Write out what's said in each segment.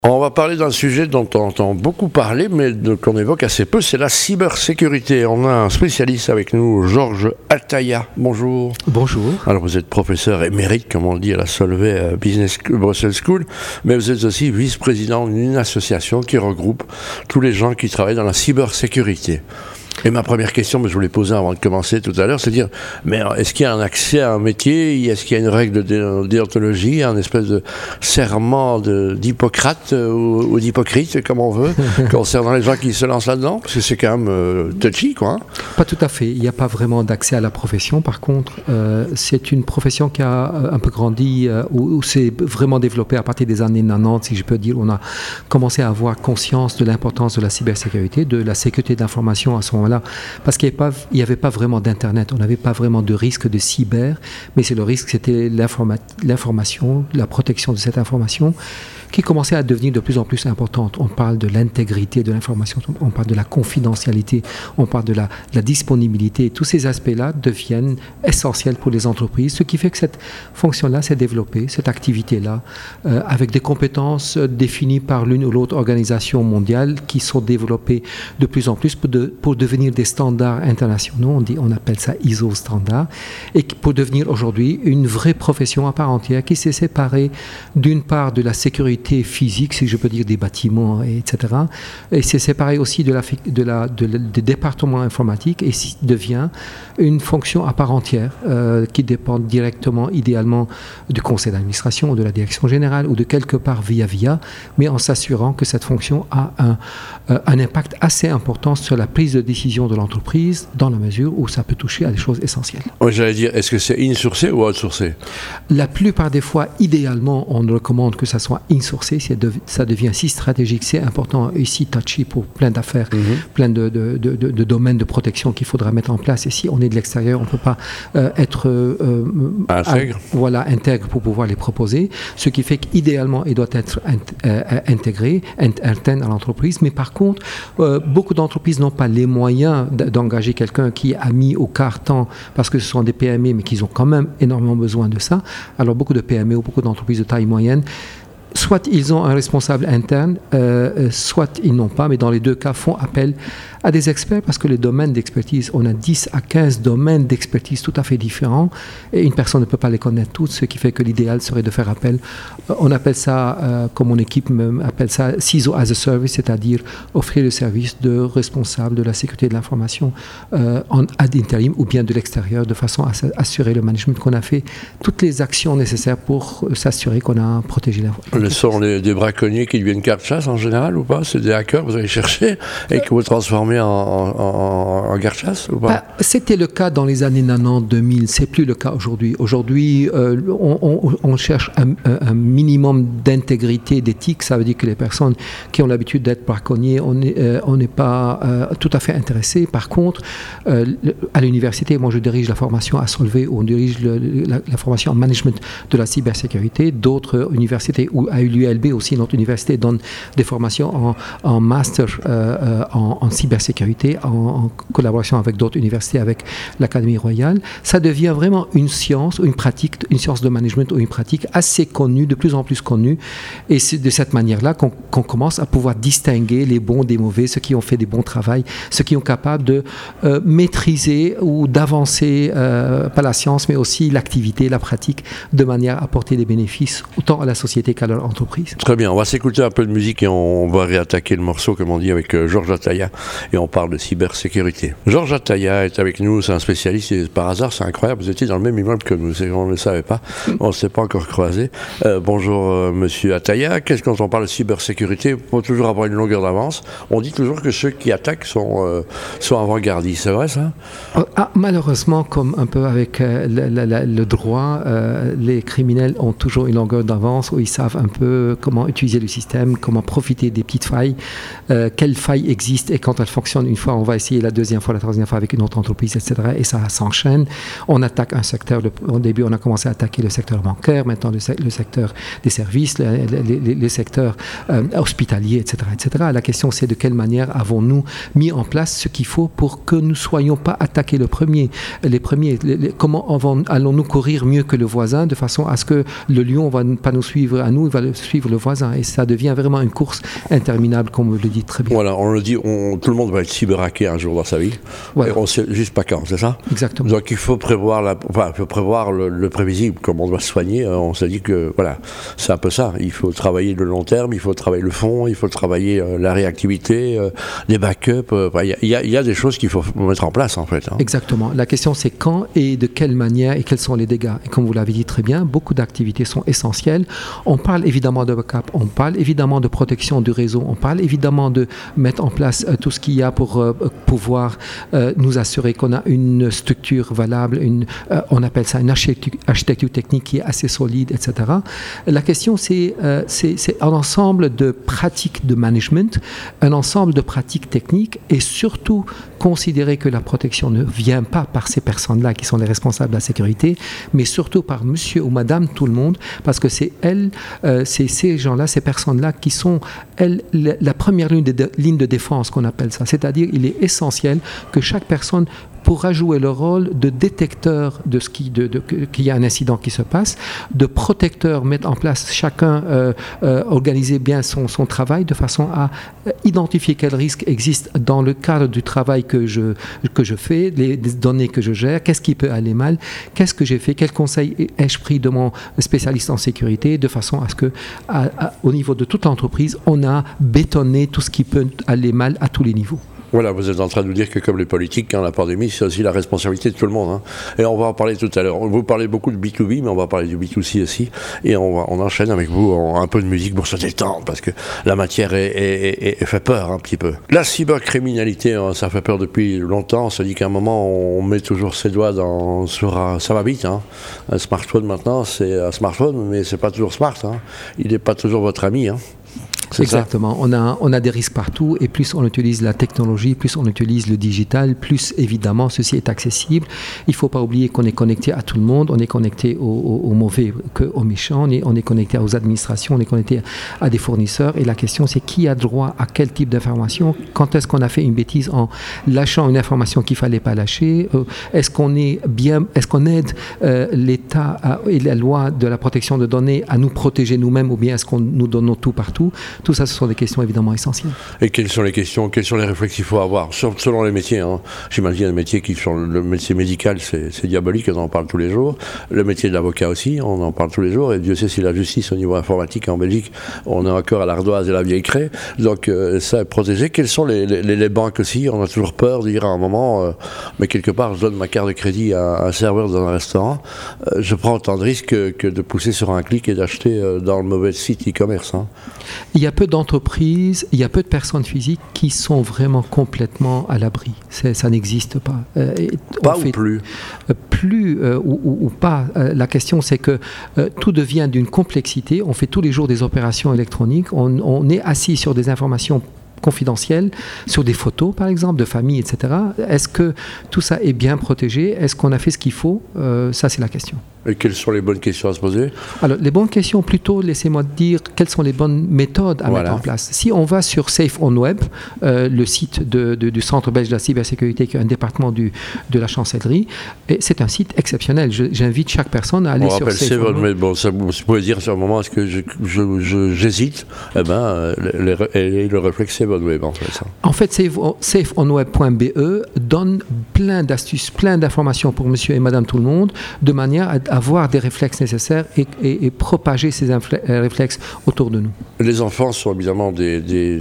On va parler d'un sujet dont on entend beaucoup parler, mais qu'on évoque assez peu, c'est la cybersécurité. On a un spécialiste avec nous, Georges Ataya. Bonjour. Bonjour. Alors vous êtes professeur émérite, comme on dit, à la Solvay Business Brussels School, mais vous êtes aussi vice-président d'une association qui regroupe tous les gens qui travaillent dans la cybersécurité. Et ma première question, mais je voulais poser avant de commencer tout à l'heure, c'est de dire, mais est-ce qu'il y a un accès à un métier, est-ce qu'il y a une règle de déontologie, un espèce de serment d'Hippocrate ou d'hypocrite, comme on veut, concernant les gens qui se lancent là-dedans? Parce que c'est quand même touchy, quoi. Pas tout à fait. Il n'y a pas vraiment d'accès à la profession. Par contre, c'est une profession qui a un peu grandi, où c'est vraiment développé à partir des années 90, si je peux dire. On a commencé à avoir conscience de l'importance de la cybersécurité, de la sécurité de l'information à ce moment-là. Parce qu'il n'y avait pas vraiment d'Internet, on n'avait pas vraiment de risque de cyber, mais c'est le risque, c'était l'information, la protection de cette information qui commençait à devenir de plus en plus importante. On parle de l'intégrité de l'information, on parle de la confidentialité, on parle de la disponibilité. Tous ces aspects-là deviennent essentiels pour les entreprises, ce qui fait que cette fonction-là s'est développée, cette activité-là, avec des compétences définies par l'une ou l'autre organisation mondiale qui sont développées de plus en plus pour devenir des standards internationaux. On appelle ça ISO standard, et pour devenir aujourd'hui une vraie profession à part entière qui s'est séparée d'une part de la sécurité physique, si je peux dire, des bâtiments, etc. Et c'est séparé aussi des départements informatiques et devient une fonction à part entière qui dépend directement, idéalement, du conseil d'administration ou de la direction générale ou de quelque part via, mais en s'assurant que cette fonction a un impact assez important sur la prise de décision de l'entreprise dans la mesure où ça peut toucher à des choses essentielles. Oui, j'allais dire, est-ce que c'est in-sourcé ou outsourcé? La plupart des fois, idéalement, on recommande que ça soit in-sourcé. Ça devient si stratégique, c'est important et si touchy pour plein d'affaires, plein de domaines de protection qu'il faudra mettre en place. Et si on est de l'extérieur, on ne peut pas être intègre pour pouvoir les proposer. Ce qui fait qu'idéalement, il doit être intégré, interne à l'entreprise. Mais par contre, beaucoup d'entreprises n'ont pas les moyens d'engager quelqu'un qui a mis au carton, parce que ce sont des PME, mais qu'ils ont quand même énormément besoin de ça. Alors beaucoup de PME ou beaucoup d'entreprises de taille moyenne, soit ils ont un responsable interne, soit ils n'ont pas, mais dans les deux cas font appel à des experts, parce que les domaines d'expertise, on a 10 à 15 domaines d'expertise tout à fait différents, et une personne ne peut pas les connaître toutes, ce qui fait que l'idéal serait de faire appel. On appelle ça, comme mon équipe appelle ça, CISO as a service, c'est-à-dire offrir le service de responsable de la sécurité de l'information ad interim ou bien de l'extérieur, de façon à assurer le management, qu'on a fait toutes les actions nécessaires pour s'assurer qu'on a protégé l'information. Ce sont des braconniers qui deviennent carte-chasse en général ou pas? C'est des hackers que vous allez chercher et que vous transformez en garde-chasse ou pas? C'était le cas dans les années 90-2000, c'est plus le cas aujourd'hui. Aujourd'hui, on cherche un minimum d'intégrité, d'éthique. Ça veut dire que les personnes qui ont l'habitude d'être braconniers, on n'est pas tout à fait intéressé. Par contre, à l'université, moi je dirige la formation à Solvay, où on dirige la formation en management de la cybersécurité. D'autres universités, ou à l'ULB aussi, notre université donne des formations en master en cybersécurité, en collaboration avec d'autres universités, avec l'Académie royale. Ça devient vraiment une science ou une pratique, une science de management ou une pratique assez connue, de plus en plus connue. Et c'est de cette manière-là qu'on commence à pouvoir distinguer les bons des mauvais, ceux qui ont fait des bons travaux, ceux qui sont capables de maîtriser ou d'avancer, pas la science, mais aussi l'activité, la pratique, de manière à apporter des bénéfices autant à la société qu'à leur entreprise. Très bien, on va s'écouter un peu de musique et on va réattaquer le morceau, comme on dit, avec Georges Ataya. Et on parle de cybersécurité. Georges Ataya est avec nous, c'est un spécialiste, et par hasard, c'est incroyable, vous étiez dans le même immeuble que nous, on ne le savait pas, on ne s'est pas encore croisés. Bonjour monsieur Ataya, qu'est-ce qu'on parle de cybersécurité? Il faut toujours avoir une longueur d'avance. On dit toujours que ceux qui attaquent sont avant-gardistes, c'est vrai ça? Malheureusement, comme un peu avec le droit, les criminels ont toujours une longueur d'avance où ils savent un peu comment utiliser le système, comment profiter des petites failles, quelles failles existent, et quand elles fonctionnent une fois, on va essayer la deuxième fois, la troisième fois avec une autre entreprise, etc. Et ça s'enchaîne. On attaque un secteur, au début on a commencé à attaquer le secteur bancaire, maintenant le secteur des services, les secteurs hospitaliers, etc., etc. La question c'est de quelle manière avons-nous mis en place ce qu'il faut pour que nous ne soyons pas attaqués les premiers. Comment allons-nous courir mieux que le voisin de façon à ce que le lion ne va pas nous suivre à nous, il va suivre le voisin. Et ça devient vraiment une course interminable, comme vous le dites très bien. Voilà, on le dit, tout le monde va être cyberhacké un jour dans sa vie. Voilà. Et on ne sait juste pas quand, c'est ça? Exactement. Donc il faut prévoir, le prévisible, comme on doit se soigner. On s'est dit que, voilà, c'est un peu ça. Il faut travailler le long terme, il faut travailler le fond, il faut travailler la réactivité, les backups. Il y a des choses qu'il faut mettre en place, en fait. Hein. Exactement. La question, c'est quand et de quelle manière et quels sont les dégâts. Et comme vous l'avez dit très bien, beaucoup d'activités sont essentielles. On parle évidemment de backup, on parle évidemment de protection du réseau, on parle évidemment de mettre en place tout ce qu'il y a pour pouvoir nous assurer qu'on a une structure valable, on appelle ça une architecture technique qui est assez solide, etc. La question, c'est un ensemble de pratiques de management, un ensemble de pratiques techniques et surtout considérer que la protection ne vient pas par ces personnes-là qui sont les responsables de la sécurité, mais surtout par monsieur ou madame tout le monde, parce que c'est ces gens-là, ces personnes-là qui sont la première ligne de défense qu'on appelle ça. C'est-à-dire, il est essentiel que chaque personne pourra jouer le rôle de détecteur de qu'il y a un incident qui se passe, de protecteur, mettre en place chacun, organiser bien son travail de façon à identifier quels risques existent dans le cadre du travail que je fais, les données que je gère, qu'est-ce qui peut aller mal, qu'est-ce que j'ai fait, quel conseil ai-je pris de mon spécialiste en sécurité, de façon à ce que, au niveau de toute l'entreprise, on a bétonné tout ce qui peut aller mal à tous les niveaux. Voilà, vous êtes en train de nous dire que comme les politiques, quand la pandémie, c'est aussi la responsabilité de tout le monde. Hein. Et on va en parler tout à l'heure. Vous parlez beaucoup de B2B, mais on va parler du B2C aussi. Et on enchaîne avec vous un peu de musique pour se détendre, parce que la matière fait peur un petit peu. La cybercriminalité, hein, ça fait peur depuis longtemps. On se dit qu'à un moment, on met toujours ses doigts ça va vite. Hein. Un smartphone maintenant, c'est un smartphone, mais c'est pas toujours smart. Hein. Il n'est pas toujours votre ami. Hein. Exactement. On a des risques partout et plus on utilise la technologie, plus on utilise le digital, plus évidemment ceci est accessible. Il ne faut pas oublier qu'on est connecté à tout le monde, on est connecté aux mauvais qu'aux méchants, on est connecté aux administrations, on est connecté à des fournisseurs et la question c'est qui a droit à quel type d'information, quand est-ce qu'on a fait une bêtise en lâchant une information qu'il ne fallait pas lâcher, est-ce qu'on aide l'État et la loi de la protection de données à nous protéger nous-mêmes ou bien est-ce qu'on nous donne tout partout? Tout ça, ce sont des questions évidemment essentielles. Et quelles sont les questions, quels sont les réflexes qu'il faut avoir selon les métiers hein. J'imagine les métiers qui sont le métier médical, c'est diabolique, on en parle tous les jours. Le métier de l'avocat aussi, on en parle tous les jours. Et Dieu sait si la justice au niveau informatique en Belgique, on est encore à l'ardoise et la vieille craie. Donc ça est protégé. Quelles sont les banques aussi? On a toujours peur de dire à un moment, mais quelque part, je donne ma carte de crédit à un serveur dans un restaurant. Je prends autant de risques que de pousser sur un clic et d'acheter dans le mauvais site e-commerce. Hein. Il y a peu d'entreprises, il y a peu de personnes physiques qui sont vraiment complètement à l'abri. Ça n'existe pas. Pas ou plus plus ou pas. La question, c'est que tout devient d'une complexité. On fait tous les jours des opérations électroniques. On est assis sur des informations confidentielles, sur des photos par exemple, de famille, etc. Est-ce que tout ça est bien protégé? Est-ce qu'on a fait ce qu'il faut? Ça, c'est la question. Et quelles sont les bonnes questions à se poser? Alors, les bonnes questions, plutôt, laissez-moi dire quelles sont les bonnes méthodes à mettre en place. Si on va sur Safe on Web, le site du Centre belge de la cybersécurité, qui est un département de la chancellerie, et c'est un site exceptionnel. J'invite chaque personne à aller sur Safe on Web. Bon, ça, vous pouvez dire sur un moment, est-ce que j'hésite? Eh bien, le réflexe Safe on Web, en fait. Ça. En fait, safeonweb.be donne plein d'astuces, plein d'informations pour monsieur et madame tout le monde, de manière à avoir des réflexes nécessaires et propager ces réflexes autour de nous. Les enfants sont évidemment des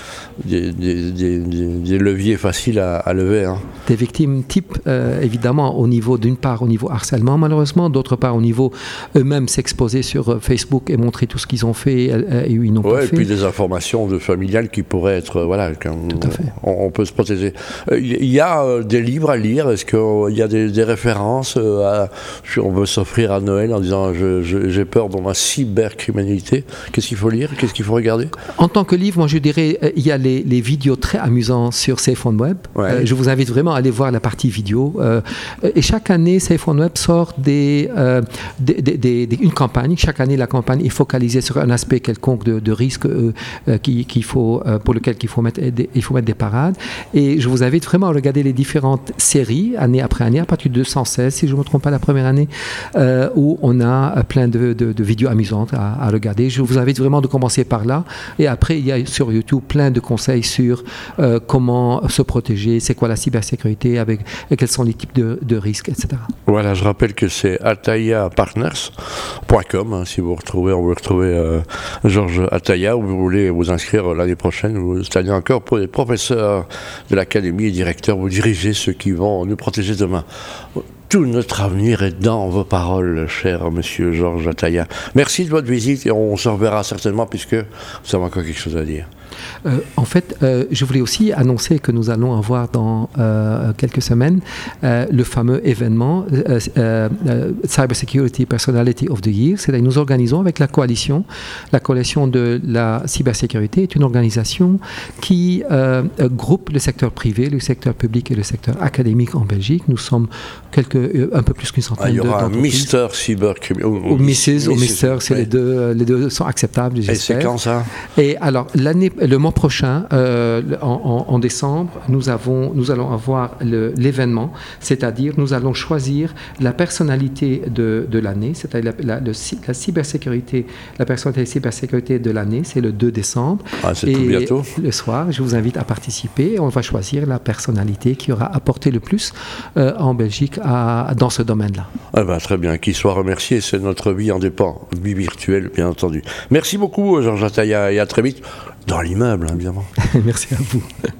leviers faciles à lever. Hein. Des victimes type, évidemment, d'une part au niveau harcèlement, malheureusement, d'autre part au niveau eux-mêmes s'exposer sur Facebook et montrer tout ce qu'ils ont fait et ils n'ont pas fait. Et puis des informations familiales qui pourraient être, tout à fait. On peut se protéger. Il y a des livres à lire. Est-ce qu'il y a des références on veut s'offrir à Noël en disant j'ai peur dans ma cybercriminalité? Qu'est-ce qu'il faut lire? Qu'est-ce qu'il faut regarder? En tant que livre, moi je dirais il y a les vidéos très amusants sur Safe on Web. Ouais. Je vous invite vraiment à aller voir la partie vidéo. Et chaque année, Safe on Web sort une campagne. Chaque année, la campagne est focalisée sur un aspect quelconque de risque pour lequel il faut mettre des parades. Et je vous invite vraiment à regarder les différentes séries, année après année, à partir de 216, si je ne me trompe pas, la première année. où on a plein de vidéos amusantes à regarder. Je vous invite vraiment de commencer par là. Et après, il y a sur YouTube plein de conseils sur comment se protéger, c'est quoi la cybersécurité, et quels sont les types de risques, etc. Voilà, je rappelle que c'est atayapartners.com. Si vous retrouvez, on veut retrouver Georges Ataya, ou vous voulez vous inscrire l'année prochaine, ou cette année encore, pour les professeurs de l'académie et directeurs, vous dirigez ceux qui vont nous protéger demain. Tout notre avenir est dans vos paroles, cher monsieur Georges Ataya. Merci de votre visite et on se reverra certainement puisque vous avez encore quelque chose à dire. En fait, je voulais aussi annoncer que nous allons avoir dans quelques semaines le fameux événement Cybersecurity Personality of the Year. C'est-à-dire nous organisons avec la coalition de la cybersécurité est une organisation qui groupe le secteur privé, le secteur public et le secteur académique en Belgique. Nous sommes un peu plus qu'une centaine il y aura d'entreprises. un Mr. Cybercriminal. Ou Mrs. ou Mr. C'est les deux sont acceptables, j'espère. Et c'est quand ça? Et alors, le mois prochain, en décembre, nous allons avoir l'événement, c'est-à-dire nous allons choisir la personnalité de l'année, c'est-à-dire la cybersécurité, la personnalité cybersécurité de l'année, c'est le 2 décembre. Ah, c'est tout bientôt. Le soir, je vous invite à participer. On va choisir la personnalité qui aura apporté le plus en Belgique dans ce domaine-là. Ah ben, très bien, qu'il soit remercié, c'est notre vie en dépend, vie virtuelle bien entendu. Merci beaucoup Georges Ataya et à très vite dans l'immeuble, évidemment. Merci à vous.